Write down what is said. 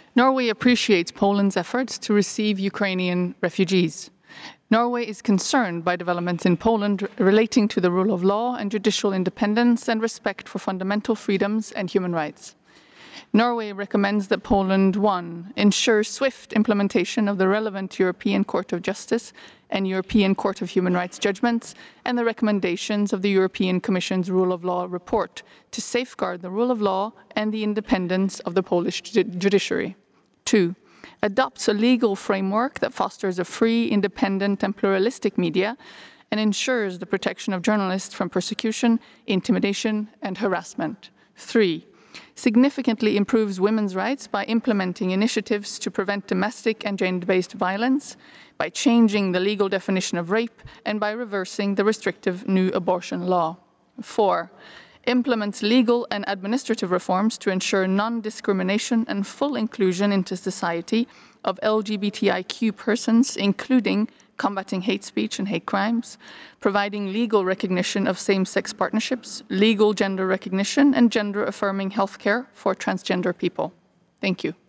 Norway appreciates Poland's efforts to receive Ukrainian refugees. Norway is concerned by developments in Poland relating to the rule of law and judicial independence and respect for fundamental freedoms and human rights. Norway recommends that Poland, 1, ensure swift implementation of the relevant European Court of Justice and European Court of Human Rights judgments and the recommendations of the European Commission's Rule of Law report to safeguard the rule of law and the independence of the Polish judiciary. 2, adopts a legal framework that fosters a free, independent, and pluralistic media and ensures the protection of journalists from persecution, intimidation, and harassment. 3, significantly improves women's rights by implementing initiatives to prevent domestic and gender-based violence, by changing the legal definition of rape, and by reversing the restrictive new abortion law. 4, implements legal and administrative reforms to ensure non-discrimination and full inclusion into society of LGBTIQ persons, including combating hate speech and hate crimes, providing legal recognition of same-sex partnerships, legal gender recognition, and gender-affirming healthcare for transgender people. Thank you.